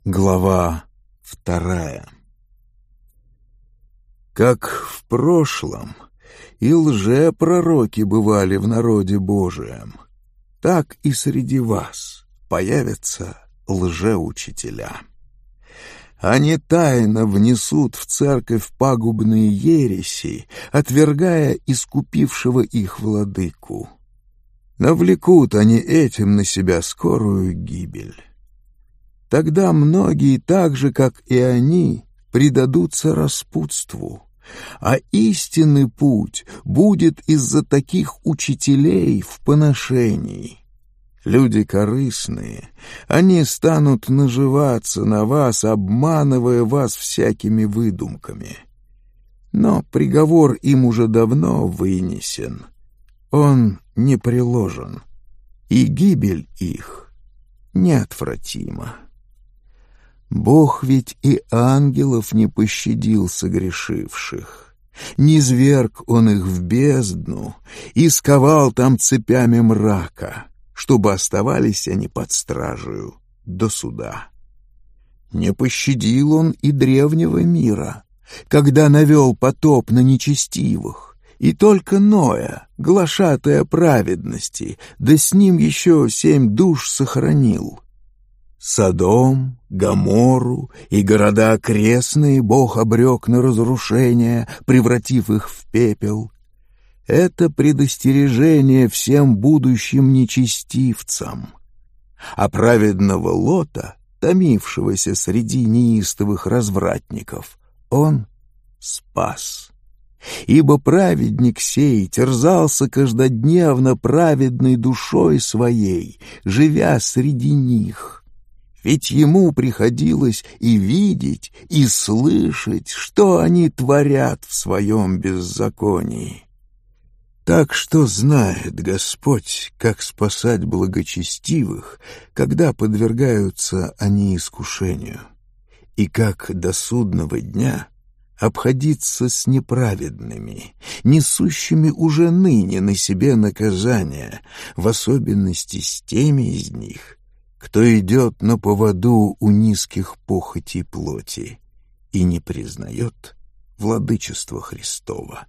Глава 2. Как в прошлом и лжепророки бывали в народе Божием, так и среди вас появятся лжеучителя. Они тайно внесут в церковь пагубные ереси, отвергая искупившего их владыку. Навлекут они этим на себя скорую гибель. Тогда многие, так же, как и они, предадутся распутству, а истинный путь будет из-за таких учителей в поношении. Люди корыстные, они станут наживаться на вас, обманывая вас всякими выдумками. Но приговор им уже давно вынесен, он не приложен, и гибель их неотвратима. Бог ведь и ангелов не пощадил согрешивших, низвергг он их в бездну и сковал там цепями мрака, чтобы оставались они под стражею до суда. Не пощадил он и древнего мира, когда навел потоп на нечестивых, и только Ноя, глашатая праведности, да с ним еще 7 душ сохранил. Содом, Гоморру и города окрестные Бог обрек на разрушение, превратив их в пепел. Это предостережение всем будущим нечестивцам. А праведного Лота, томившегося среди неистовых развратников, он спас. Ибо праведник сей терзался каждодневно праведной душой своей, живя среди них. Ведь ему приходилось и видеть, и слышать, что они творят в своем беззаконии. Так что знает Господь, как спасать благочестивых, когда подвергаются они искушению, и как до судного дня обходиться с неправедными, несущими уже ныне на себе наказание, в особенности с теми из них, кто идет на поводу у низких похотей плоти и не признает владычества Христова.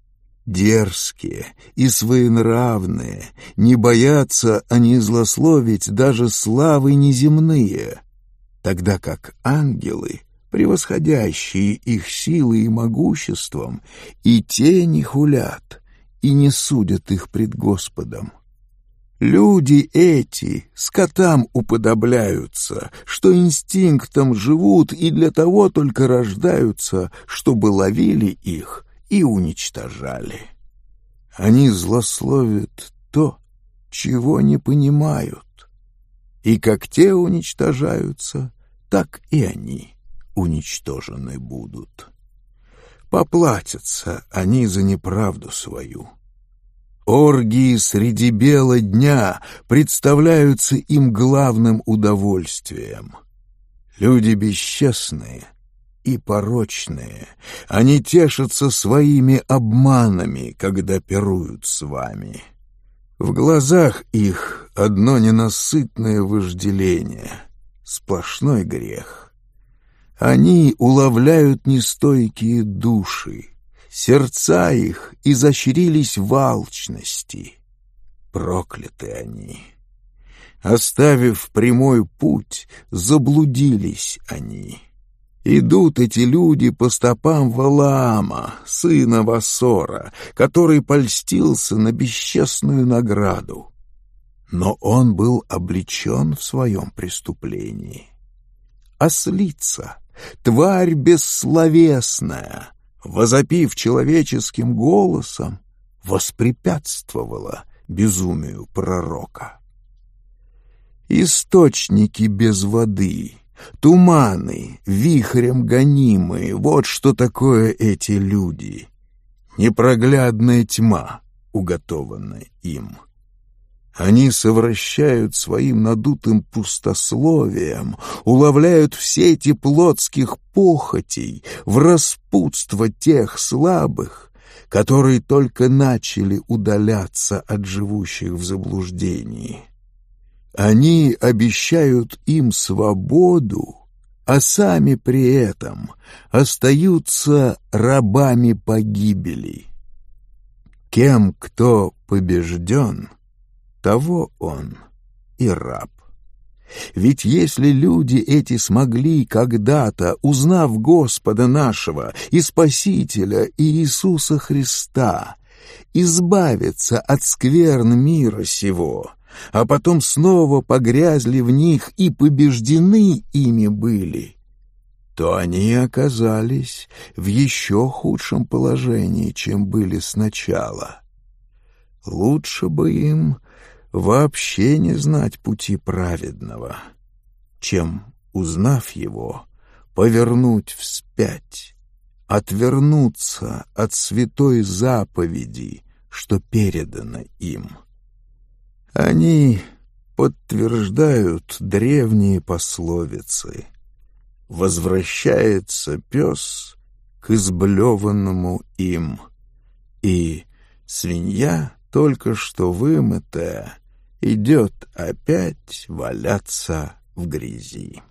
Дерзкие и своенравные, не боятся они злословить даже славы неземные, тогда как ангелы, превосходящие их силой и могуществом, и те не хулят и не судят их пред Господом. Люди эти скотам уподобляются, что инстинктом живут и для того только рождаются, чтобы ловили их и уничтожали. Они злословят то, чего не понимают, и как те уничтожаются, так и они уничтожены будут. Поплатятся они за неправду свою. Оргии среди бела дня представляются им главным удовольствием. Люди бесчестные и порочные, они тешатся своими обманами, когда пируют с вами. В глазах их одно ненасытное вожделение, сплошной грех. Они уловляют нестойкие души, сердца их изощрились в алчности. Прокляты они. Оставив прямой путь, заблудились они. Идут эти люди по стопам Валаама, сына Вассора, который польстился на бесчестную награду. Но он был облечен в своем преступлении. Ослица, тварь бессловесная, возопив человеческим голосом, воспрепятствовала безумию пророка. Источники без воды, туманы, вихрем гонимые — вот что такое эти люди. Непроглядная тьма, уготованная им. Они совращают своим надутым пустословием, уловляют в сети плотских похотей, в распутство тех слабых, которые только начали удаляться от живущих в заблуждении. Они обещают им свободу, а сами при этом остаются рабами погибели. Кем кто побежден, того он и раб. Ведь если люди эти смогли когда-то, узнав Господа нашего и Спасителя Иисуса Христа, избавиться от скверн мира сего, а потом снова погрязли в них и побеждены ими были, то они оказались в еще худшем положении, чем были сначала. Лучше бы им вообще не знать пути праведного, чем, узнав его, повернуть вспять, отвернуться от святой заповеди, что передано им. Они подтверждают древние пословицы: «Возвращается пес к изблеванному им», и «свинья, только что вымытая, идет опять валяться в грязи».